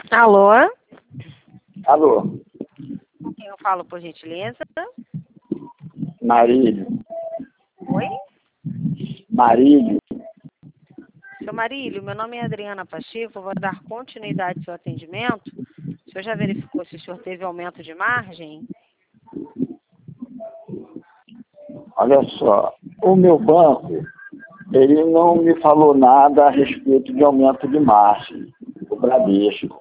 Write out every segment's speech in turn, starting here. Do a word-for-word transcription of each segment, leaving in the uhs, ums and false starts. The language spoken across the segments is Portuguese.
Alô? Alô, Com quem eu falo, por gentileza? Marílio. Oi? Marílio. Seu Marílio, meu nome é Adriana Pacheco, vou dar continuidade ao seu atendimento. O senhor já verificou se o senhor teve aumento de margem? Olha só, o meu banco, ele não me falou nada a respeito de aumento de margem, o Bradesco.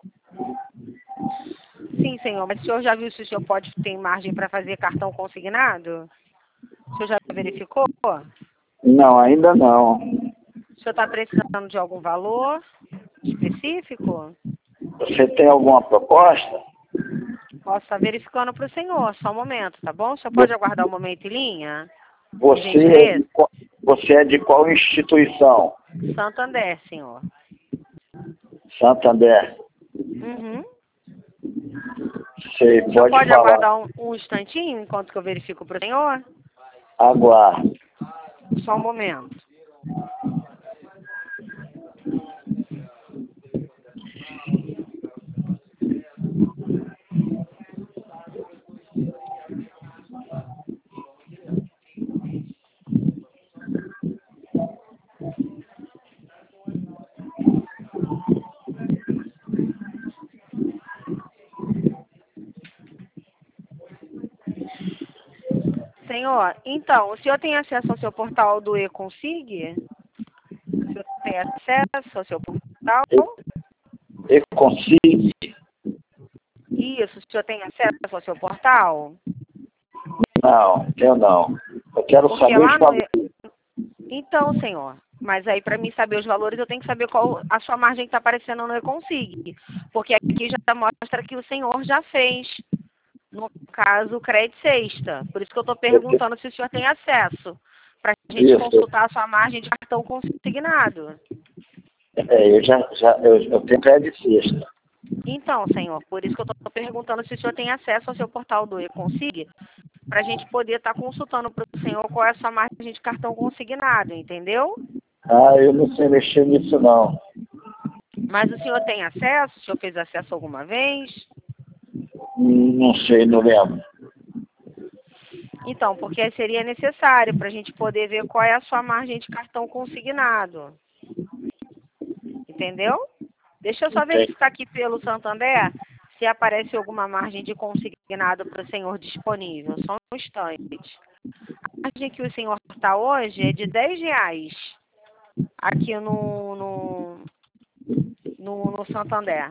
Sim, senhor, mas o senhor já viu se o senhor pode ter margem para fazer cartão consignado? O senhor já verificou? Não, ainda não. O senhor está precisando de algum valor específico? Você tem alguma proposta? Posso estar verificando para o senhor, só um momento, tá bom? O senhor pode aguardar um momento em linha? Por Você é gentileza? de, qual- você é de qual instituição? Santander, senhor. Santander. Uhum. Você O senhor pode pode falar. aguardar um, um instantinho enquanto que eu verifico para o senhor? Aguarde. Só um momento. Senhor, então, o senhor tem acesso ao seu portal do eConsig? O senhor tem acesso ao seu portal? Eu consigo? Isso, o senhor tem acesso ao seu portal? Não, eu não. Eu quero Porque saber os lá no... valores. Então, senhor, mas aí para mim saber os valores eu tenho que saber qual a sua margem que está aparecendo no eConsig. Porque aqui já mostra que o senhor já fez, no caso, o crédito sexta. Por isso que eu estou perguntando se o senhor tem acesso, para a gente Isso. consultar a sua margem de cartão consignado. É, eu já, já eu, eu tenho crédito sexta. Então, senhor, por isso que eu estou perguntando se o senhor tem acesso ao seu portal do eConsig, para a gente poder estar tá consultando para o senhor qual é a sua margem de cartão consignado, entendeu? Ah, eu não sei mexer nisso, não. Mas o senhor tem acesso? O senhor fez acesso alguma vez? Não sei, não lembro. Então, porque seria necessário para a gente poder ver qual é a sua margem de cartão consignado. Entendeu? Deixa eu só Entendi. verificar aqui pelo Santander se aparece alguma margem de consignado para o senhor disponível. Só um instante. A margem que o senhor está hoje é de dez reais aqui no, no, no, no Santander.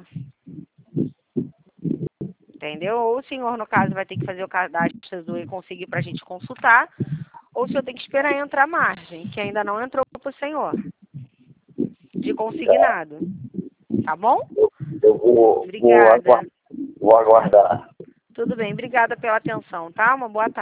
Entendeu? Ou o senhor, no caso, vai ter que fazer o cadastro do eConsig para a gente consultar, ou o senhor tem que esperar entrar a margem, que ainda não entrou para o senhor, de consignado. Tá bom? Eu vou, vou, Obrigada. aguardar, vou aguardar. Tudo bem, obrigada pela atenção, tá? Uma boa tarde.